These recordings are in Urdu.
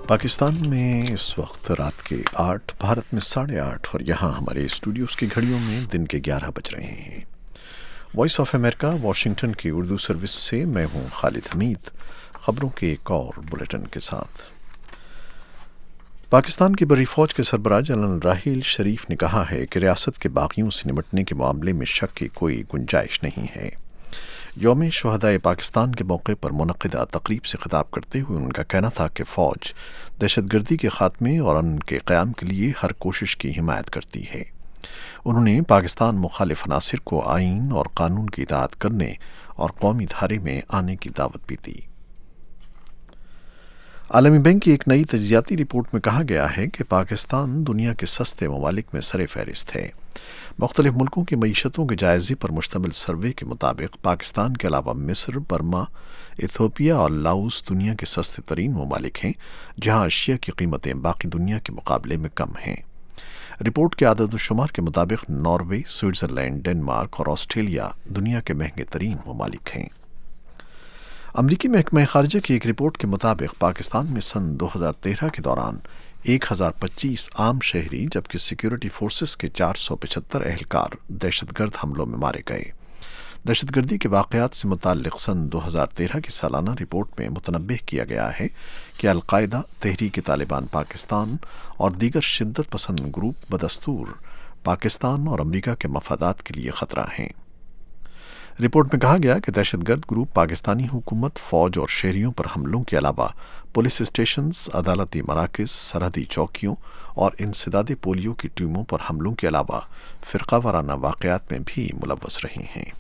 پاکستان میں اس وقت رات کے 8، بھارت میں 8:30 اور یہاں ہمارے اسٹوڈیوز کی گھڑیوں میں دن کے 11 بج رہے ہیں۔ وائس آف امریکہ واشنگٹن کی اردو سروس سے میں ہوں خالد حمید، خبروں کے ایک اور بلیٹن کے ساتھ۔ پاکستان کی بری فوج کے سربراہ جنرل راحیل شریف نے کہا ہے کہ ریاست کے باغیوں سے نمٹنے کے معاملے میں شک کی کوئی گنجائش نہیں ہے۔ یوم شہدائے پاکستان کے موقع پر منعقدہ تقریب سے خطاب کرتے ہوئے ان کا کہنا تھا کہ فوج دہشت گردی کے خاتمے اور امن کے قیام کے لیے ہر کوشش کی حمایت کرتی ہے۔ انہوں نے پاکستان مخالف عناصر کو آئین اور قانون کی اطاعت کرنے اور قومی دھارے میں آنے کی دعوت بھی دی۔ عالمی بینک کی ایک نئی تجزیاتی رپورٹ میں کہا گیا ہے کہ پاکستان دنیا کے سستے ممالک میں سر فہرست ہے۔ مختلف ملکوں کی معیشتوں کے جائزے پر مشتمل سروے کے مطابق پاکستان کے علاوہ مصر، برما، ایتھوپیا اور لاؤس دنیا کے سستے ترین ممالک ہیں، جہاں اشیاء کی قیمتیں باقی دنیا کے مقابلے میں کم ہیں۔ رپورٹ کے اعداد و شمار کے مطابق ناروے، سوئٹزرلینڈ، ڈنمارک اور آسٹریلیا دنیا کے مہنگے ترین ممالک ہیں۔ امریکی محکمہ خارجہ کی ایک رپورٹ کے مطابق پاکستان میں سن 2013 کے دوران 1025 عام شہری جبکہ سیکیورٹی فورسز کے 475 اہلکار دہشت گرد حملوں میں مارے گئے۔ دہشت گردی کے واقعات سے متعلق سن 2013 کی سالانہ رپورٹ میں متنبہ کیا گیا ہے کہ القاعدہ، تحریک طالبان پاکستان اور دیگر شدت پسند گروپ بدستور پاکستان اور امریکہ کے مفادات کے لیے خطرہ ہیں۔ رپورٹ میں کہا گیا کہ دہشت گرد گروپ پاکستانی حکومت، فوج اور شہریوں پر حملوں کے علاوہ پولیس اسٹیشنز، عدالتی مراکز، سرحدی چوکیوں اور انسداد پولیو کی ٹیموں پر حملوں کے علاوہ فرقہ وارانہ واقعات میں بھی ملوث رہے ہیں۔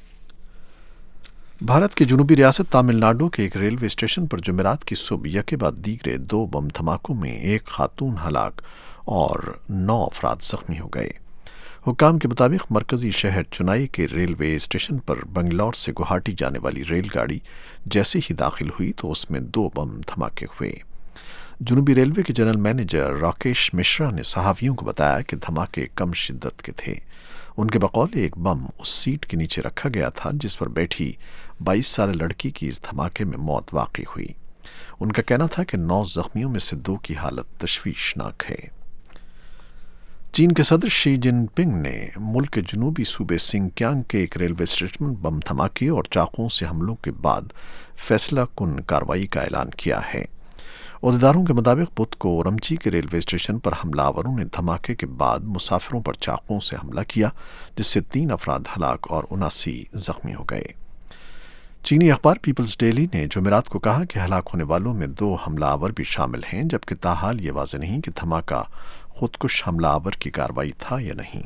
بھارت کی جنوبی ریاست تامل ناڈو کے ایک ریلوے اسٹیشن پر جمعرات کی صبح یکے بعد دیگرے 2 بم دھماکوں میں ایک خاتون ہلاک اور 9 افراد زخمی ہو گئے۔ حکام کے مطابق مرکزی شہر چنائی کے ریلوے اسٹیشن پر بنگلور سے گوہاٹی جانے والی ریل گاڑی جیسے ہی داخل ہوئی تو اس میں 2 بم دھماکے ہوئے۔ جنوبی ریلوے کے جنرل مینیجر راکیش مشرا نے صحافیوں کو بتایا کہ دھماکے کم شدت کے تھے۔ ان کے بقول ایک بم اس سیٹ کے نیچے رکھا گیا تھا جس پر بیٹھی 22 سالہ لڑکی کی اس دھماکے میں موت واقع ہوئی۔ ان کا کہنا تھا کہ 9 زخمیوں میں سے 2 کی حالت تشویشناک ہے۔ چین کے صدر شی جن پنگ نے ملک کے جنوبی صوبے سنکیانگ کے ایک ریلوے اسٹیشن بم دھماکے اور چاقوؤں سے حملوں کے بعد فیصلہ کن کارروائی کا اعلان کیا ہے۔ عہدیداروں کے مطابق بدھ کو اورمچی کے ریلوے اسٹیشن پر حملہ آوروں نے دھماکے کے بعد مسافروں پر چاقوؤں سے حملہ کیا جس سے 3 افراد ہلاک اور 79 زخمی ہو گئے۔ چینی اخبار پیپلز ڈیلی نے جمعرات کو کہا کہ ہلاک ہونے والوں میں 2 حملہ آور بھی شامل ہیں، جبکہ تاحال یہ واضح نہیں کہ دھماکہ خودکش حملہ آور کی کارروائی تھا یا نہیں۔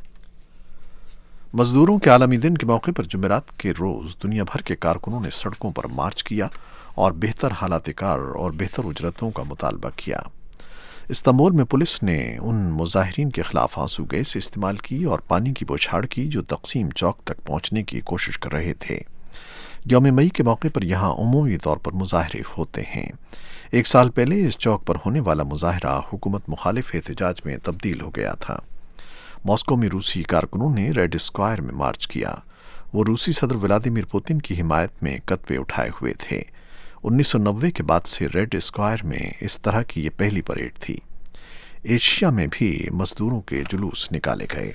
مزدوروں کے عالمی دن کے موقع پر جمعرات کے روز دنیا بھر کے کارکنوں نے سڑکوں پر مارچ کیا اور بہتر حالات کار اور بہتر اجرتوں کا مطالبہ کیا۔ استنبول میں پولیس نے ان مظاہرین کے خلاف آنسو گیس استعمال کی اور پانی کی بوچھاڑ کی جو تقسیم چوک تک پہنچنے کی کوشش کر رہے تھے۔ یوم مئی کے موقع پر یہاں عمومی طور پر مظاہرے ہوتے ہیں۔ 1 سال پہلے اس چوک پر ہونے والا مظاہرہ حکومت مخالف احتجاج میں تبدیل ہو گیا تھا۔ ماسکو میں روسی کارکنوں نے ریڈ اسکوائر میں مارچ کیا۔ وہ روسی صدر ولادیمیر پوتن کی حمایت میں کتبے اٹھائے ہوئے تھے۔ 1990 کے بعد سے ریڈ اسکوائر میں اس طرح کی یہ پہلی پریڈ تھی۔ ایشیا میں بھی مزدوروں کے جلوس نکالے گئے۔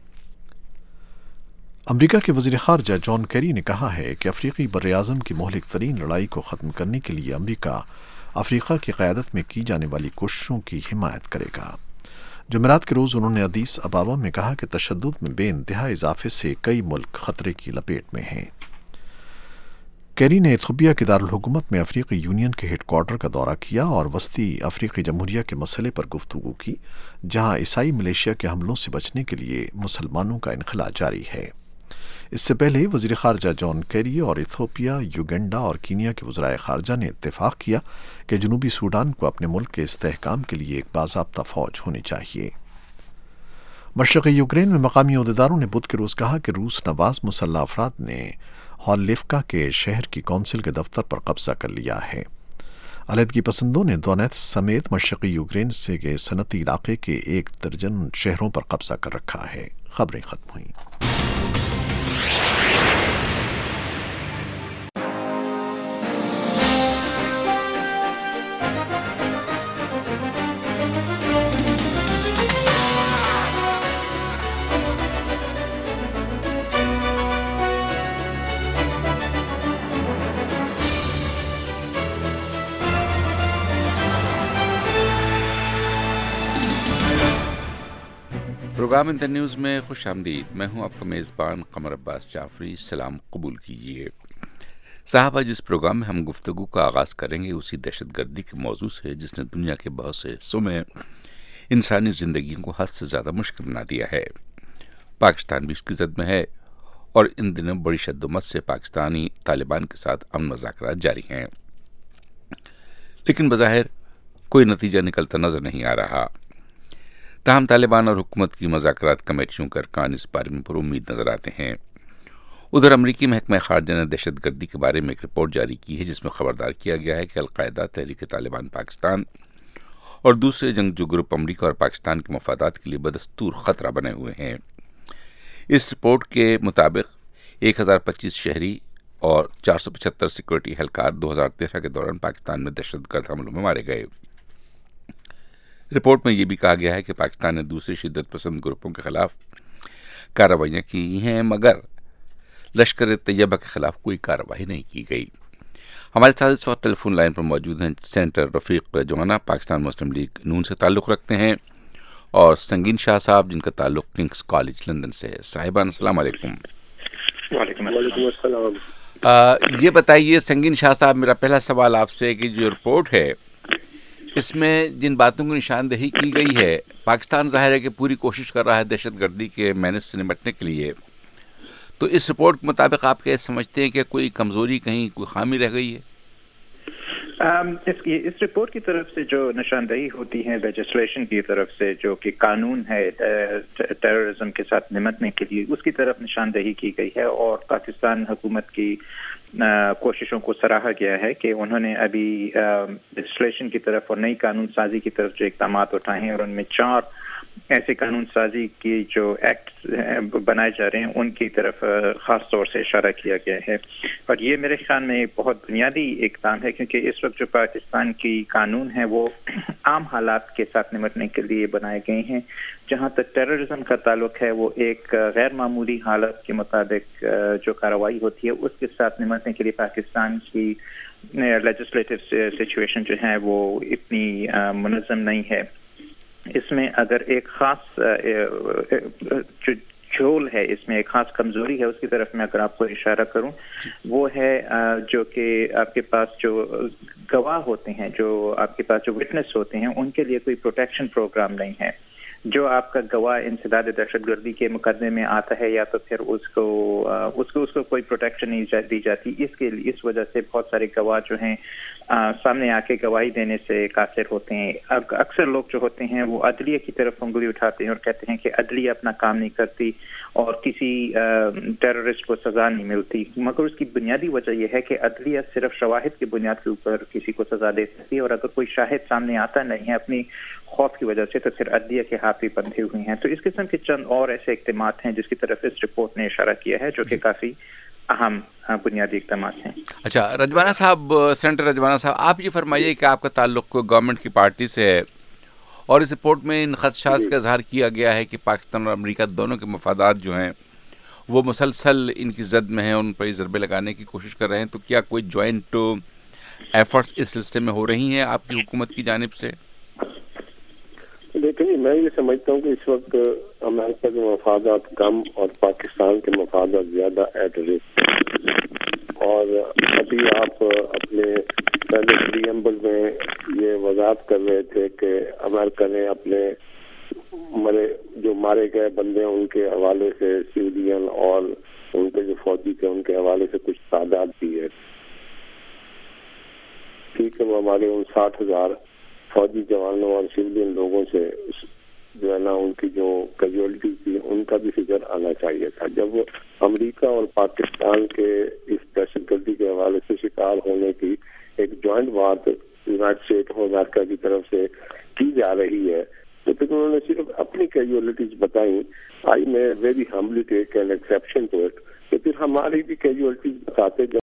امریکہ کے وزیر خارجہ جان کیری نے کہا ہے کہ افریقی براعظم کی مہلک ترین لڑائی کو ختم کرنے کے لیے امریکہ افریقہ کی قیادت میں کی جانے والی کوششوں کی حمایت کرے گا۔ جمعرات کے روز انہوں نے ادیس ابابا میں کہا کہ تشدد میں بے انتہا اضافے سے کئی ملک خطرے کی لپیٹ میں ہیں۔ کیری نے ایتھوپیا کے دارالحکومت میں افریقی یونین کے ہیڈ کوارٹر کا دورہ کیا اور وسطی افریقی جمہوریہ کے مسئلے پر گفتگو کی، جہاں عیسائی ملیشیا کے حملوں سے بچنے کے لیے مسلمانوں کا انخلاء جاری ہے۔ اس سے پہلے وزیر خارجہ جان کیری اور ایتھوپیا، یوگنڈا اور کینیا کے وزرائے خارجہ نے اتفاق کیا کہ جنوبی سوڈان کو اپنے ملک کے استحکام کے لیے ایک باضابطہ فوج ہونی چاہیے۔ مشرقی یوکرین میں مقامی عہدیداروں نے بدھ کے روز کہا کہ روس نواز مسلح افراد نے ہاللیفکا کے شہر کی کونسل کے دفتر پر قبضہ کر لیا ہے۔ علیحدگی پسندوں نے دونیتس سمیت مشرقی یوکرین سے کے صنعتی علاقے کے 1 درجن شہروں پر قبضہ کر رکھا ہے۔ خبریں ختم ہوئیں۔ پروگرام ان دا نیوز میں خوش آمدید. میں ہوں آپ کا میزبان قمر عباس جعفری. سلام قبول کیجیے. صاحبہ، جس پروگرام میں ہم گفتگو کا آغاز کریں گے اسی دہشت گردی کے موضوع سے جس نے دنیا کے بہت سے حصوں میں انسانی زندگیوں کو حد سے زیادہ مشکل بنا دیا ہے. پاکستان بھی اس کی زد میں ہے اور ان دنوں بڑی شد و مت سے پاکستانی طالبان کے ساتھ امن مذاکرات جاری ہیں، لیکن بظاہر کوئی نتیجہ نکلتا نظر نہیں آ رہا. تاہم طالبان اور حکومت کی مذاکرات کمیٹیوں کا ارکان اس بارے میں پر امید نظر آتے ہیں. ادھر امریکی محکمہ خارجہ نے دہشت گردی کے بارے میں ایک رپورٹ جاری کی ہے جس میں خبردار کیا گیا ہے کہ القاعدہ، تحریک طالبان پاکستان اور دوسرے جنگجو گروپ امریکہ اور پاکستان کے مفادات کے لیے بدستور خطرہ بنے ہوئے ہیں. اس رپورٹ کے مطابق 1025 شہری اور 475 سیکورٹی اہلکار 2013 کے دوران پاکستان میں دہشت گرد حملوں میں مارے گئے. رپورٹ میں یہ بھی کہا گیا ہے کہ پاکستان نے دوسرے شدت پسند گروپوں کے خلاف کارروائیاں کی ہیں، مگر لشکر طیبہ کے خلاف کوئی کارروائی نہیں کی گئی. ہمارے ساتھ اس وقت ٹیلی فون لائن پر موجود ہیں سینیٹر رفیق رجوانہ، پاکستان مسلم لیگ نون سے تعلق رکھتے ہیں، اور سنگین شاہ صاحب جن کا تعلق کنگس کالج لندن سے ہے. صاحبان السلام علیکم. وعلیکم السلام. یہ بتائیے سنگین شاہ صاحب، میرا پہلا سوال آپ سے کہ جو رپورٹ ہے اس میں جن باتوں کی نشاندہی کی گئی ہے، پاکستان ظاہر ہے کہ پوری کوشش کر رہا ہے دہشت گردی کے مینس سے نمٹنے کے لیے، تو اس رپورٹ کے مطابق آپ کیا سمجھتے ہیں کہ کوئی کمزوری، کہیں کوئی خامی رہ گئی ہے؟ اس رپورٹ کی طرف سے جو نشاندہی ہوتی ہے لیجسلیشن کی طرف سے، جو کہ قانون ہے ٹیررزم کے ساتھ نمٹنے کے لیے، اس کی طرف نشاندہی کی گئی ہے، اور پاکستان حکومت کی کوششوں کو سراہا گیا ہے کہ انہوں نے ابھی لیجسلیشن کی طرف اور نئی قانون سازی کی طرف جو اقدامات اٹھائے ہیں، اور ان میں 4 ایسے قانون سازی کی جو ایکٹ بنائے جا رہے ہیں ان کی طرف خاص طور سے اشارہ کیا گیا ہے. اور یہ میرے خیال میں ایک بہت بنیادی اقدام ہے، کیونکہ اس وقت جو پاکستان کی قانون ہے وہ عام حالات کے ساتھ نمٹنے کے لیے بنائے گئے ہیں. جہاں تک ٹیررزم کا تعلق ہے، وہ ایک غیر معمولی حالت کے مطابق جو کارروائی ہوتی ہے اس کے ساتھ نمٹنے کے لیے پاکستان کی لیجسلیٹو سچویشن جو ہے وہ اتنی منظم نہیں ہے. اس میں اگر ایک خاص جو جھول ہے، اس میں ایک خاص کمزوری ہے، اس کی طرف میں اگر آپ کو اشارہ کروں، وہ ہے جو کہ آپ کے پاس جو گواہ ہوتے ہیں، جو آپ کے پاس جو وٹنس ہوتے ہیں، ان کے لیے کوئی پروٹیکشن پروگرام نہیں ہے. جو آپ کا گواہ انسداد دہشت گردی کے مقدمے میں آتا ہے یا تو پھر اس کو کوئی پروٹیکشن نہیں دی جاتی. اس وجہ سے بہت سارے گواہ جو ہیں سامنے آ کے گواہی دینے سے قاصر ہوتے ہیں. اکثر لوگ جو ہوتے ہیں وہ عدلیہ کی طرف انگلی اٹھاتے ہیں اور کہتے ہیں کہ عدلیہ اپنا کام نہیں کرتی اور کسی ٹیررسٹ کو سزا نہیں ملتی. مگر اس کی بنیادی وجہ یہ ہے کہ عدلیہ صرف شواہد کی بنیاد کے اوپر کسی کو سزا دے سکتی ہے، اور اگر کوئی شاہد سامنے آتا نہیں ہے اپنی خوف کی وجہ سے، تو پھر عدلیہ کے ہاتھ بھی بندھے ہوئے ہیں. تو اس قسم کے چند اور ایسے اقدامات ہیں جس کی طرف اس رپورٹ نے اشارہ کیا ہے، جو کہ کافی اہم بنیادی اقدامات ہیں. اچھا رجوانہ صاحب، سینیٹر رجوانہ صاحب، آپ یہ فرمائیے کہ آپ کا تعلق گورنمنٹ کی پارٹی سے ہے، اور اس رپورٹ میں ان خدشات کا اظہار کیا گیا ہے کہ پاکستان اور امریکہ دونوں کے مفادات جو ہیں وہ مسلسل ان کی زد میں ہیں، ان پر ضربے لگانے کی کوشش کر رہے ہیں. تو کیا کوئی جوائنٹ ایفرٹس اس سلسلے میں ہو رہی ہیں آپ کی حکومت کی جانب سے؟ دیکھیں، میں یہ سمجھتا ہوں کہ اس وقت امریکہ کے مفادات کم اور پاکستان کے مفادات زیادہ ایٹ رسک. اور ابھی آپ اپنے پہلے پریمبل میں یہ وضاحت کر رہے تھے کہ امریکہ نے اپنے مارے گئے بندے ہیں ان کے حوالے سے سویلین اور ان کے جو فوجی تھے ان کے حوالے سے کچھ تعداد دی ہے. ٹھیک ہے، وہ ہمارے ان 60,000 فوجی جوانوں اور سویلین لوگوں سے جو ہے نا ان کی جو کیجویلٹی تھی ان کا بھی فگر آنا چاہیے تھا. جب امریکہ اور پاکستان کے اس دہشت گردی کے حوالے سے شکار ہونے کی ایک جوائنٹ بات یونائٹڈ اسٹیٹ آف امریکہ کی طرف سے کی جا رہی ہے، تو پھر انہوں نے صرف اپنی کیجویلٹیز بتائیں. I am very humbly take an exception to it کہ پھر ہماری بھی کیجویلٹیز بتاتے